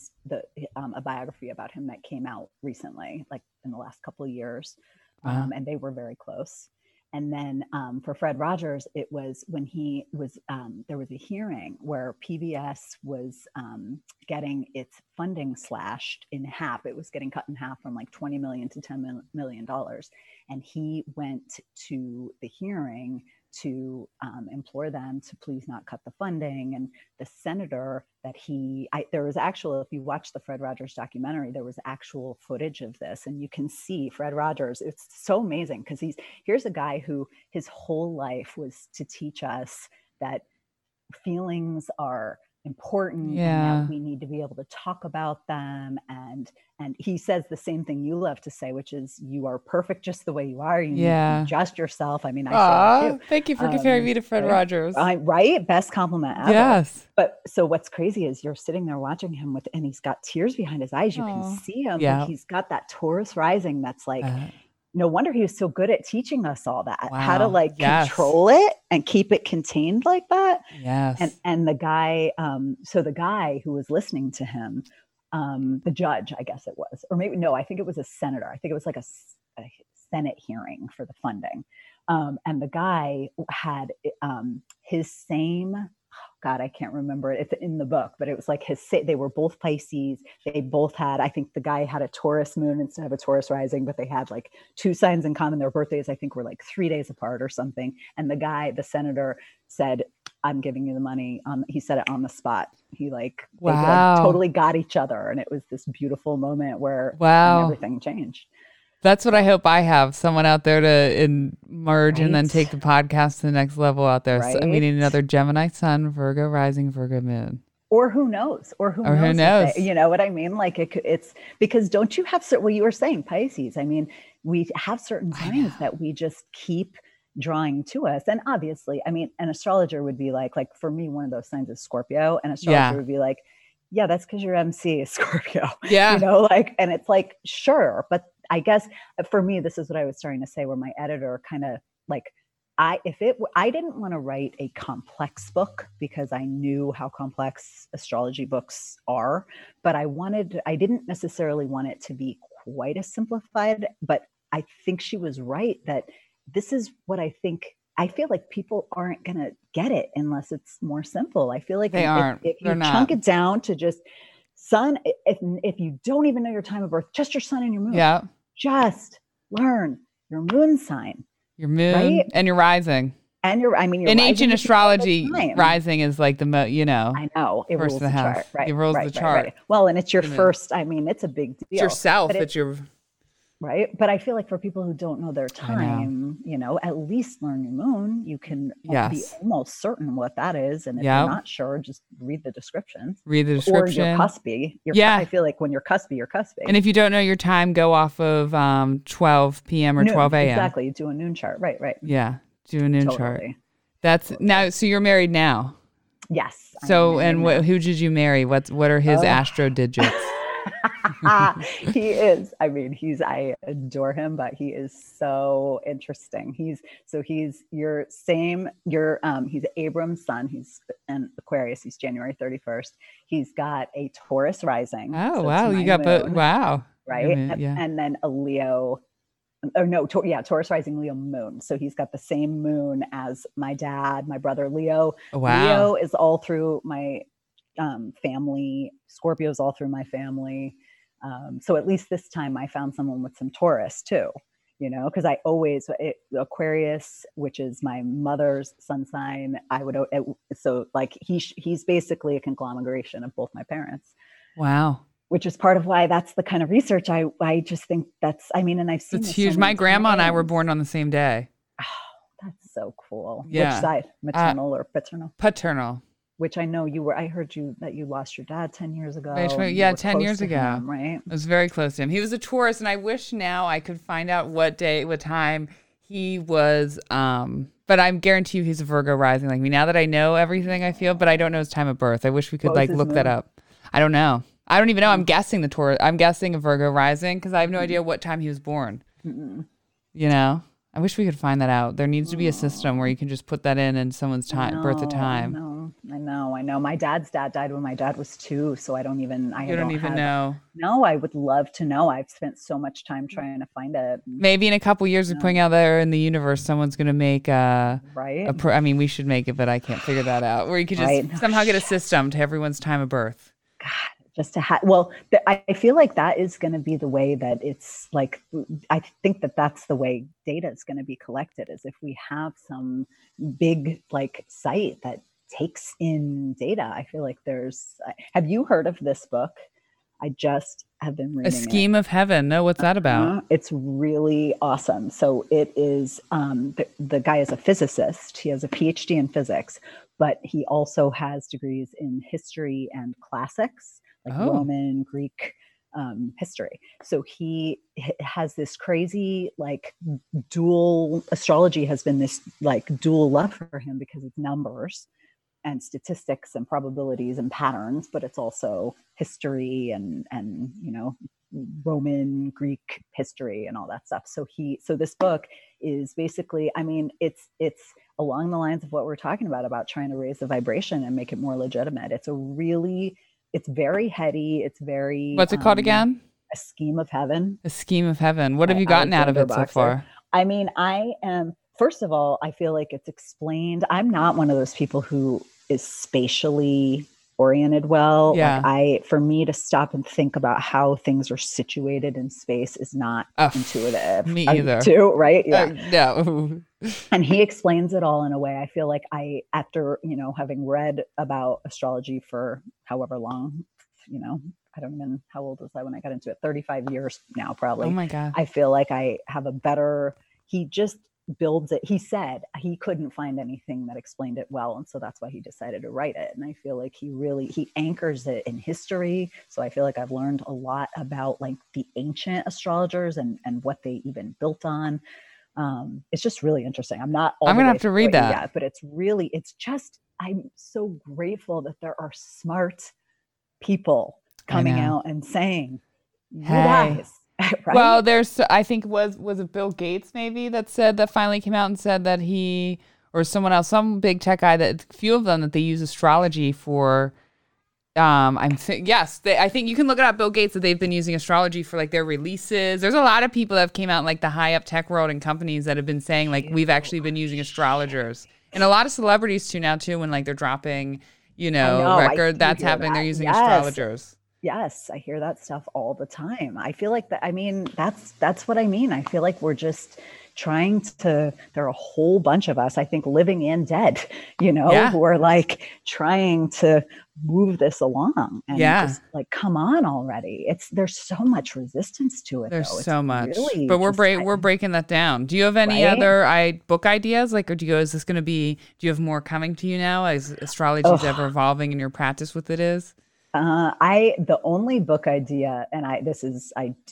a biography about him that came out recently, like in the last couple of years. And they were very close. And then for Fred Rogers, it was when he was, there was a hearing where PBS was getting its funding slashed in half. It was getting cut in half from like $20 million to $10 million. And he went to the hearing to implore them to please not cut the funding. And the senator that there was actual, if you watch the Fred Rogers documentary, there was actual footage of this, and you can see Fred Rogers. It's so amazing because here's a guy who his whole life was to teach us that feelings are important, and that we need to be able to talk about them. And he says the same thing you love to say, which is you are perfect just the way you are. You need to adjust yourself. I mean, I say that too. Thank you for comparing me to Fred Rogers. Right? Best compliment ever. Yes. But so what's crazy is you're sitting there watching him and he's got tears behind his eyes. You can see him. Yeah. He's got that Taurus rising that's like, no wonder he was so good at teaching us all that, how to like control it and keep it contained like that. Yes. And the guy, so the guy who was listening to him, the judge, I guess it was, or maybe, no, I think it was a senator. I think it was like a Senate hearing for the funding. And the guy had his same, God, I can't remember it. It's in the book, but it was like they were both Pisces. They both had, I think the guy had a Taurus moon instead of a Taurus rising, but they had like two signs in common. Their birthdays, I think, were like 3 days apart or something. And the guy, the senator, said, I'm giving you the money. He said it on the spot. He they totally got each other. And it was this beautiful moment where everything changed. That's what I hope I have. Someone out there to merge and then take the podcast to the next level out there. So, I mean, another Gemini sun, Virgo rising, Virgo moon. Or who knows? Who knows? You know what I mean? Like it's because don't you have well, you were saying Pisces. I mean, we have certain signs that we just keep drawing to us. And obviously, I mean, an astrologer would be like for me, one of those signs is Scorpio. An astrologer would be like, yeah, that's because your MC is Scorpio. Yeah. You know, and it's like, sure. But I guess for me, this is what I was starting to say, where my editor kind of like, I didn't want to write a complex book because I knew how complex astrology books are, but I didn't necessarily want it to be quite as simplified, but I think she was right that this is what I feel like people aren't going to get it unless it's more simple. I feel like if you chunk it down to just sun, if you don't even know your time of birth, just your sun and your moon, just learn your moon sign, your moon and your rising. And your in ancient astrology, rising is like the I know it rules the chart, right? It rules the chart. Right. Well, and it's your first. I mean, it's a big deal. It's yourself. It's your right. But I feel like for people who don't know their time, at least learn your moon. You can be almost certain what that is, and if you're not sure, just read the description. Or your cuspy. I feel like when you're cuspy, you're cuspy. And if you don't know your time, go off of 12 p.m. or noon, 12 a.m. Exactly. You do a noon chart. Right. Yeah. Do a noon chart. That's now. So you're married now. Yes. So who did you marry? What are his astro digits? He is. I mean, I adore him, but he is so interesting. He's your same. He's Abram's son. He's an Aquarius. He's January 31st. He's got a Taurus rising. Oh wow! You got both. Wow. Right. And then a Leo. Taurus rising, Leo moon. So he's got the same moon as my dad, my brother Leo. Wow. Leo is all through my family. Scorpio's all through my family. So at least this time I found someone with some Taurus too, because I always, Aquarius, which is my mother's sun sign, he's basically a conglomeration of both my parents. Wow. Which is part of why that's the kind of research I just think and I've seen it's huge. My grandma and I were born on the same day. Oh, that's so cool. Yeah. Which side? Maternal or paternal? Paternal. which I know I heard that you lost your dad 10 years ago. You Yeah, were 10 close years to ago. him, right? I was very close to him. He was a Taurus, and I wish now I could find out what time he was. But I'm guarantee you he's a Virgo rising like me. Now that I know everything, I feel, but I don't know his time of birth. I wish we could What was like his look that moon? up. I don't know. I don't even know. I'm guessing the Taurus. I'm guessing a Virgo rising because I have no idea what time he was born. You know? I wish we could find that out. There needs to be a system where you can just put that in someone's time, birth of time. I know. My dad's dad died when my dad was 2, so I don't even know. No, I would love to know. I've spent so much time trying to find it. Maybe in a couple years of putting out there in the universe, someone's going to make right. I mean, we should make it, but I can't figure that out. Where you could just somehow get a system to everyone's time of birth. God. Just to have, I feel like that is going to be the way that it's like, I think that's the way data is going to be collected, is if we have some big like site that takes in data. I feel like have you heard of this book? I just have been reading A Scheme of Heaven. No, what's that about? It's really awesome. So it is, the guy is a physicist. He has a PhD in physics, but he also has degrees in history and classics. Like Roman, Greek history. So he has this crazy, like dual astrology has been this like dual love for him because it's numbers and statistics and probabilities and patterns, but it's also history and Roman, Greek history and all that stuff. So this book is basically, I mean, it's along the lines of what we're talking about trying to raise the vibration and make it more legitimate. It's very heady. It's very... What's it called again? A Scheme of Heaven. A Scheme of Heaven. What have you gotten out of it so far? I mean, first of all, I feel like it's explained. I'm not one of those people who is spatially oriented well. Yeah. Like for me to stop and think about how things are situated in space is not intuitive. Me either. Too, right? Yeah. No. And he explains it all in a way. I feel like after, having read about astrology for however long, I don't even, how old was I when I got into it? 35 years now, probably. Oh my God. I feel like I have he just builds it. He said he couldn't find anything that explained it well. And so that's why he decided to write it. And I feel like he anchors it in history. So I feel like I've learned a lot about like the ancient astrologers and what they even built on. It's just really interesting. I'm going to have to read that. Yet, but I'm so grateful that there are smart people coming out and saying, you guys, right? Well, I think was it Bill Gates maybe that finally came out and said that he, or someone else, some big tech guy, that a few of them, that they use astrology for, I think you can look it up, Bill Gates, that they've been using astrology for like their releases. There's a lot of people that have came out in like the high up tech world and companies that have been saying like, we've actually been using astrologers, and a lot of celebrities too, when like they're dropping, record that's happening. They're using astrologers. Yes, I hear that stuff all the time. I feel like that's what I mean. I feel like we're just trying to, there are a whole bunch of us, I think, living and dead, who are like trying to move this along and just like, come on already. There's so much resistance to it. There's so much, really, but we're breaking that down. Do you have any other book ideas? Like, or do you have more coming to you now as astrology is ever evolving and your practice with it is? The only book idea, and this is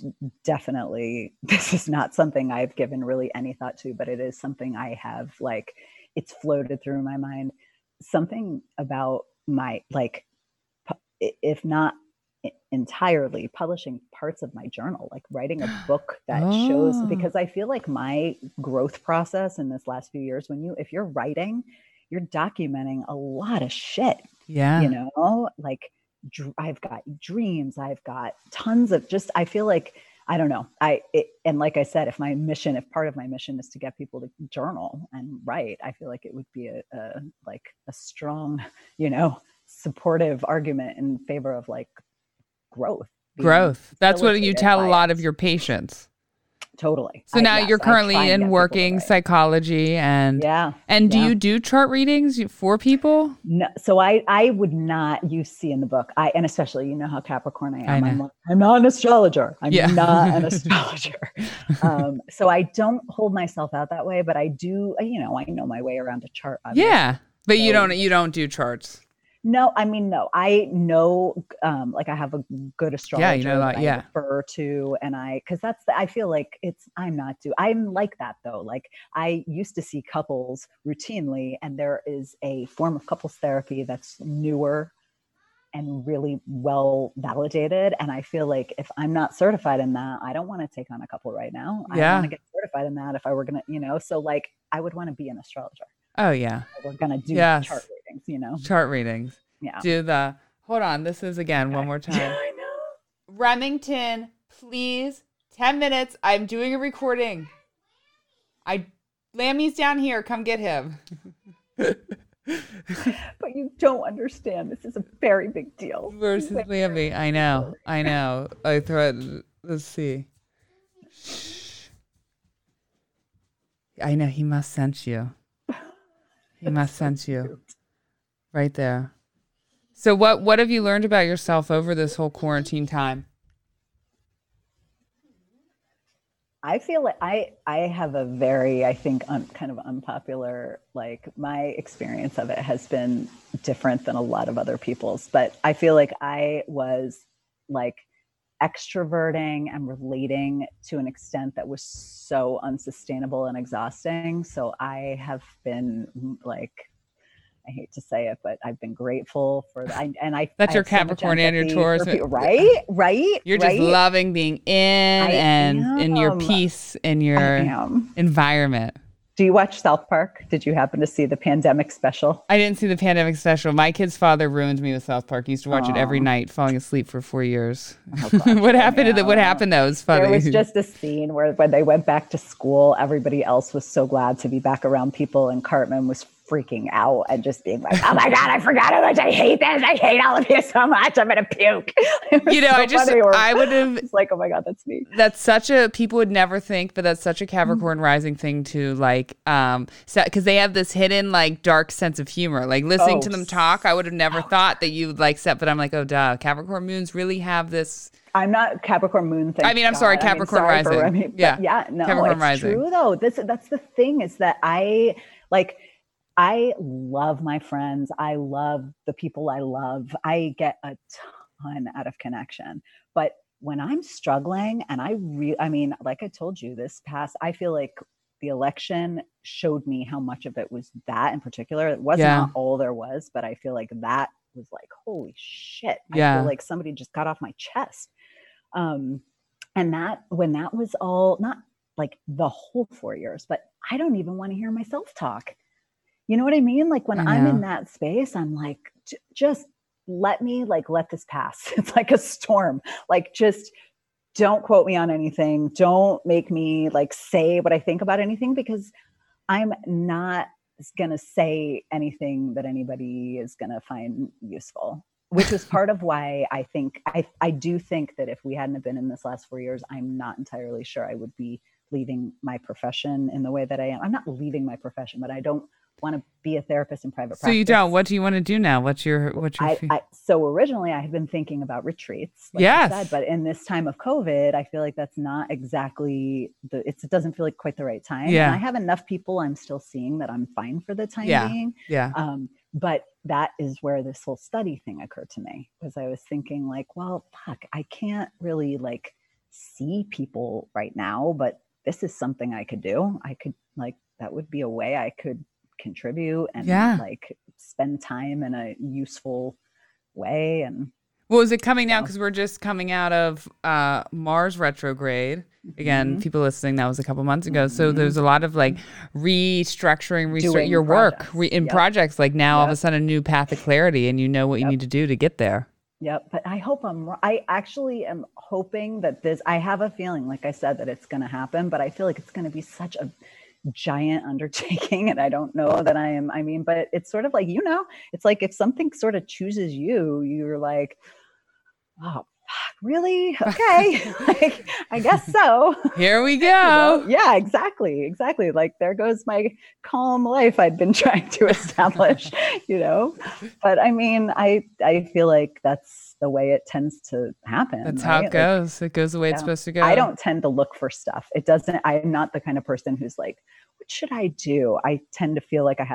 not something I've given really any thought to, but it is something I have, like, it's floated through my mind, something about my, like, if not entirely, publishing parts of my journal, like writing a book that shows, because I feel like my growth process in this last few years, if you're writing, you're documenting a lot of shit. Yeah. Like, I've got dreams. I've got tons of I feel like, I don't know. And like I said, if part of my mission is to get people to journal and write, I feel like it would be a strong, supportive argument in favor of like growth. That's what you tell a lot of your patients. Totally. So now you're currently in working psychology and do you do chart readings for people? No. So I would not, you see in the book, and especially, how Capricorn I am. I'm not an astrologer. I'm not an astrologer. So I don't hold myself out that way, but I do, I know my way around a chart. Obviously. Yeah. But you don't do charts. No, I mean, no, I know, like I have a good Yeah, you astrologer know that that. I Yeah. refer to, and cause I feel like I'm like that though. Like I used to see couples routinely, and there is a form of couples therapy that's newer and really well validated. And I feel like if I'm not certified in that, I don't want to take on a couple right now. I want to Yeah. get certified in that if I were going to, so like I would want to be an astrologer. Oh, yeah. We're going to do chart Yes. readings. Chart readings. Yeah. Hold on. This is again, Okay. one more time. I know. Remington, please. 10 minutes. I'm doing a recording. Lammy's down here. Come get him. But you don't understand. This is a very big deal. Versus Lammy. I know. I thought, let's see. Shh. I know. He must sense you. He must sense you. Right there. So what have you learned about yourself over this whole quarantine time? I feel like I have a very, I think, kind of unpopular, like my experience of it has been different than a lot of other people's, but I feel like I was like extroverting and relating to an extent that was so unsustainable and exhausting. So I have been like, I hate to say it, but I've been grateful for that. And I that's your Capricorn and your Taurus, right? You're just loving being in your peace in your environment. Do you watch South Park? Did you happen to see the pandemic special? I didn't see the pandemic special. My kid's father ruined me with South Park. He used to watch it every night, falling asleep for 4 years. Oh, gosh, what happened? What happened though? It was funny. There was just a scene where when they went back to school, everybody else was so glad to be back around people, and Cartman was freaking out and just being like, "Oh my God, I forgot how much I hate this. I hate all of you so much. I'm gonna puke." I would have. It's like, oh my God, that's me. That's people would never think, but that's such a Capricorn rising thing to like, because they have this hidden like dark sense of humor. Like listening to them talk, I would have never thought that you like set, but I'm like, oh duh, Capricorn moons really have this. I'm not Capricorn moon. I'm sorry, Capricorn rising. Yeah, no, Capricorn it's rising. True though. That's the thing is that I love my friends. I love the people I love. I get a ton out of connection. But when I'm struggling, and like I told you I feel like the election showed me how much of it was that in particular. It wasn't not all there was, but I feel like that was like, holy shit. I feel like somebody just got off my chest. And when that was all, not like the whole 4 years, but I don't even want to hear myself talk. You know what I mean? Like when I'm in that space, I'm like, just let this pass. It's like a storm. Like, just don't quote me on anything. Don't make me like say what I think about anything, because I'm not going to say anything that anybody is going to find useful, which is part of why I think, I do think that if we hadn't been in this last 4 years, I'm not entirely sure I would be leaving my profession in the way that I am. I'm not leaving my profession, but I don't want to be a therapist in private practice. So you don't. What do you want to do now? What's your so originally I had been thinking about retreats, like yes. I said, but in this time of COVID, I feel like that's not exactly it doesn't feel like quite the right time. Yeah. And I have enough people I'm still seeing that I'm fine for the time being. Yeah. But that is where this whole study thing occurred to me, because I was thinking like, well, fuck, I can't really like see people right now, but this is something I could do. I could like, that would be a way I could contribute and like spend time in a useful way. And well, is it coming now? Because we're just coming out of Mars retrograde. Again, people listening, that was a couple months ago. So there's a lot of like restructuring your work in projects. Like now all of a sudden a new path of clarity, and you know what you need to do to get there. Yep. But I actually am hoping that I have a feeling, like I said, that it's going to happen, but I feel like it's going to be such a giant undertaking, and I don't know that but it's sort of like, it's like if something sort of chooses you, you're like, oh, really? Okay. Like, I guess so. Here we go. Yeah, exactly. Like there goes my calm life I'd been trying to establish, but I feel like that's the way it tends to happen. That's how it goes. It goes the way it's supposed to go. I don't tend to look for stuff. I'm not the kind of person who's like, what should I do? I tend to feel like I have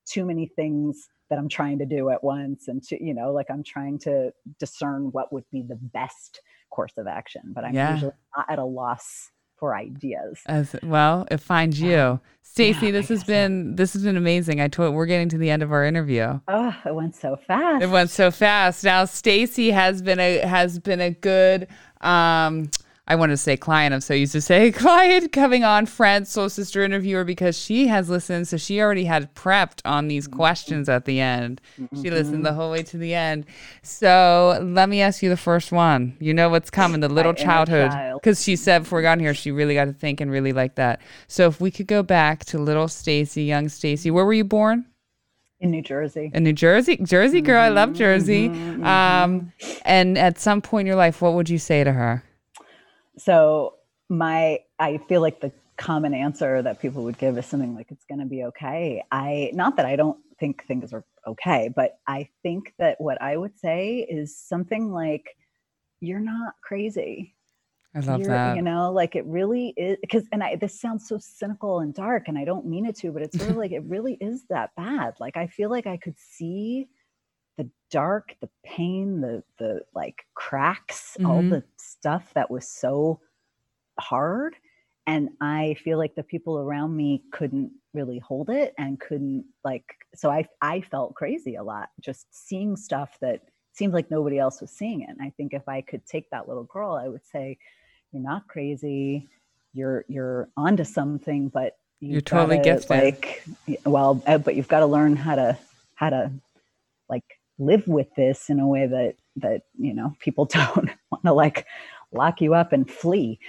too many things that I'm trying to do at once. And to, like I'm trying to discern what would be the best course of action, but I'm usually not at a loss for ideas. As well, it finds you. Stacey, this has been amazing. We're getting to the end of our interview. Oh, it went so fast. It went so fast. Now, Stacey has been a good I wanted to say client. I'm so used to say client, coming on, friend, soul sister, interviewer, because she has listened. So she already had prepped on these questions at the end. She listened the whole way to the end. So let me ask you the first one. You know what's coming, the little childhood. Because she said before we got here, she really got to think and really liked that. So if we could go back to little Stacey, young Stacey, where were you born? In New Jersey. In New Jersey? Jersey girl, I love Jersey. And at some point in your life, what would you say to her? So I feel like the common answer that people would give is something like, it's going to be okay. Not that I don't think things are okay, but I think that what I would say is something like, you're not crazy. I love that. Like it really is, this sounds so cynical and dark, and I don't mean it to, but it's sort of like, it really is that bad. Like, I feel like I could see the dark, the pain, the like cracks, all the stuff that was so hard. And I feel like the people around me couldn't really hold it and couldn't so I felt crazy a lot, just seeing stuff that seemed like nobody else was seeing it. And I think if I could take that little girl, I would say, you're not crazy. You're onto something, but you're totally gifted. But you've got to learn how to like live with this in a way that people don't want to like lock you up and flee.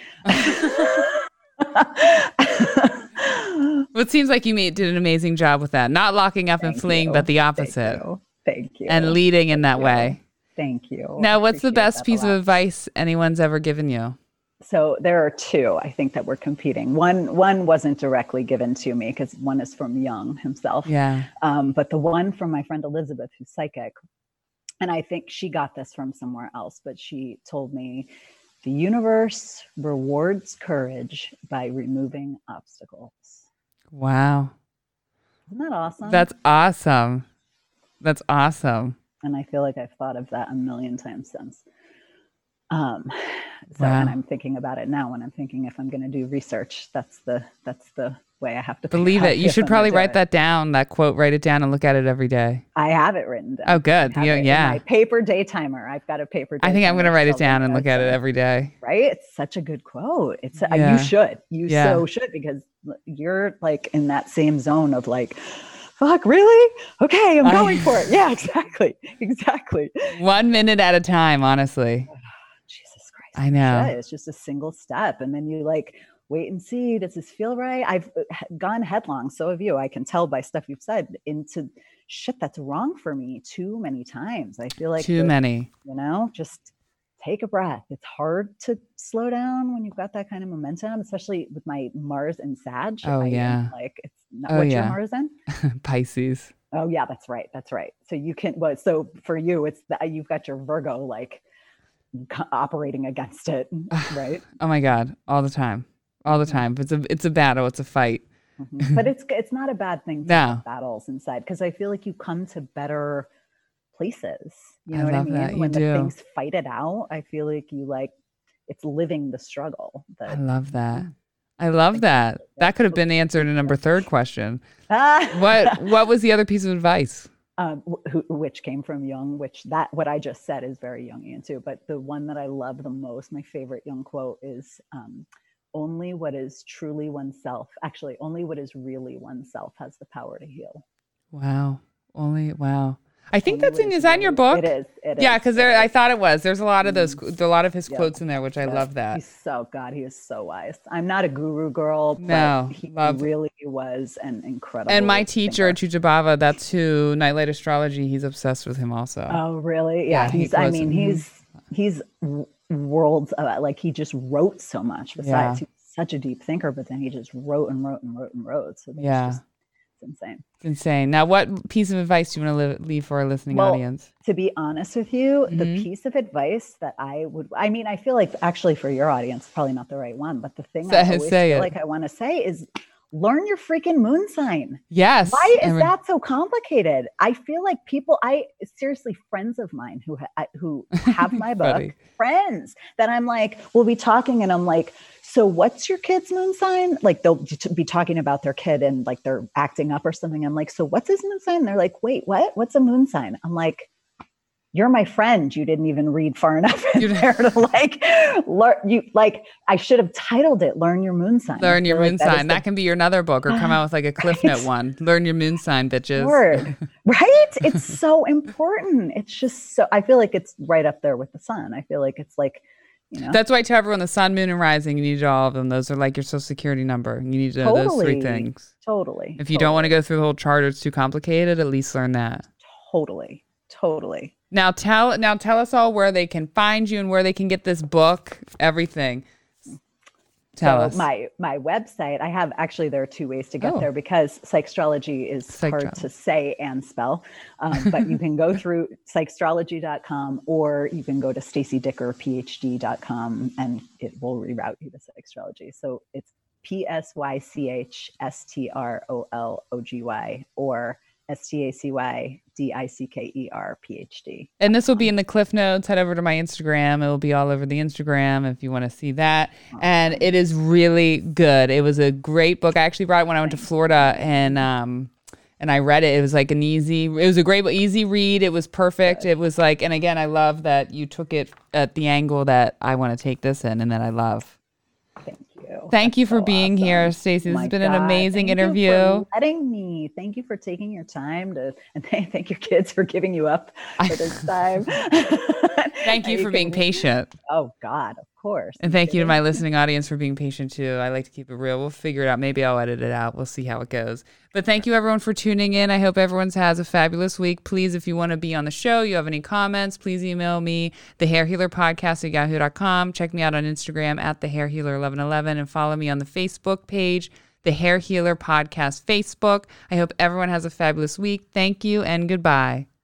Well, it seems like you did an amazing job with that. Not locking up and fleeing, but the opposite. Thank you. And leading in that way. Thank you. Now, what's the best piece of advice anyone's ever given you? So there are two, I think, that were competing. One wasn't directly given to me because one is from Jung himself. Yeah. But the one from my friend Elizabeth, who's psychic, and I think she got this from somewhere else, but she told me, the universe rewards courage by removing obstacles. Wow. Isn't that awesome? That's awesome. That's awesome. And I feel like I've thought of that a million times since. And I'm thinking about it now when I'm thinking if I'm going to do research, that's the way I have to believe it. You should probably write that down, that quote, write it down and look at it every day. I have it written down. Oh, good. Yeah. My paper daytimer. I've got a paper daytimer. I think I'm going to write it down and look at it every day. Right? It's such a good quote. It's you should. So should, because you're like in that same zone of like, fuck, really? Okay, I'm going for it. Yeah, exactly. 1 minute at a time, honestly. Jesus Christ. I know. It's just a single step. And then you like, wait and see, does this feel right? I've gone headlong. So have you. I can tell by stuff you've said into shit that's wrong for me too many times. I feel like too many, just take a breath. It's hard to slow down when you've got that kind of momentum, especially with my Mars and Sag. Oh, yeah. Like it's not what your Mars in? Pisces. Oh yeah, that's right. So you can, so for you, it's you've got your Virgo, like operating against it. Right. Oh my God. All the time. It's a battle. It's a fight. But it's not a bad thing to have battles inside, because I feel like you come to better places. You know what I mean? When the things fight it out, I feel like it's living the struggle. I love that. That could have been answered in number 3 question. What was the other piece of advice? Which came from Jung, what I just said is very Jungian too. But the one that I love the most, my favorite Jung quote is, only what is truly oneself, actually, only what is really oneself has the power to heal. Wow. I think is that in your book? It is. Yeah, because I thought it was. There's a lot of a lot of his quotes in there, which I love that. He is so wise. I'm not a guru girl, but no, he really was an incredible. And my teacher at Chujabava, that's who Nightlight Astrology, he's obsessed with him also. Oh, really? Yeah, he's worlds of, like, he just wrote so much. Besides, he's such a deep thinker, but then he just wrote and wrote and wrote and wrote. So it's insane. It's insane. Now, what piece of advice do you want to leave for our listening audience? To be honest with you, the piece of advice that I feel like actually for your audience, probably not the right one, but the thing I always feel like I want to say is learn your freaking moon sign. Yes. Why is that so complicated? I feel like seriously, friends of mine who have my book, friends that I'm like, we'll be talking and I'm like, so what's your kid's moon sign? Like they'll be talking about their kid and like they're acting up or something. I'm like, so what's his moon sign? And they're like, wait, what? What's a moon sign? I'm like, you're my friend. You didn't even read far enough in there to like learn. You like, I should have titled it "Learn Your Moon Sign." Learn your moon sign. That can be your another book, or come out with like a Cliff Note one. Learn your moon sign, bitches. Right? It's so important. It's just so. I feel like it's right up there with the sun. I feel like it's like, you know. That's why I tell everyone the sun, moon, and rising. You need all of them. Those are like your social security number. You need to know those three things. Totally. If you don't want to go through the whole chart, or it's too complicated, at least learn that. Totally. Now tell us all where they can find you and where they can get this book, everything. Tell us. My website, I have actually, there are two ways to get there because Psychstrology is hard to say and spell. But you can go through psychstrology.com or you can go to stacydickerphd.com and it will reroute you to Psychstrology. So it's PSYCHSTROLOGY or STACYDICKERPHD. And this will be in the Cliff Notes. Head over to my Instagram. It will be all over the Instagram if you want to see that. And it is really good. It was a great book. I actually brought it when I went to Florida and I read it. It was like it was a great, easy read. It was perfect. It was like, and again, I love that you took it at the angle that I want to take this in and that I love. Thank you for being here, Stacey. This has been an amazing interview. Thank you for letting me. Thank you for taking your time and thank your kids for giving you up for this time. Thank you for being patient. Oh God, of course. And thank you to my listening audience for being patient too. I like to keep it real. We'll figure it out. Maybe I'll edit it out. We'll see how it goes. But thank you everyone for tuning in. I hope everyone has a fabulous week. Please, if you want to be on the show, you have any comments, please email me, thehairhealerpodcast@yahoo.com. Check me out on Instagram at thehairhealer1111 and follow me on the Facebook page, The Hair Healer Podcast Facebook. I hope everyone has a fabulous week. Thank you and goodbye.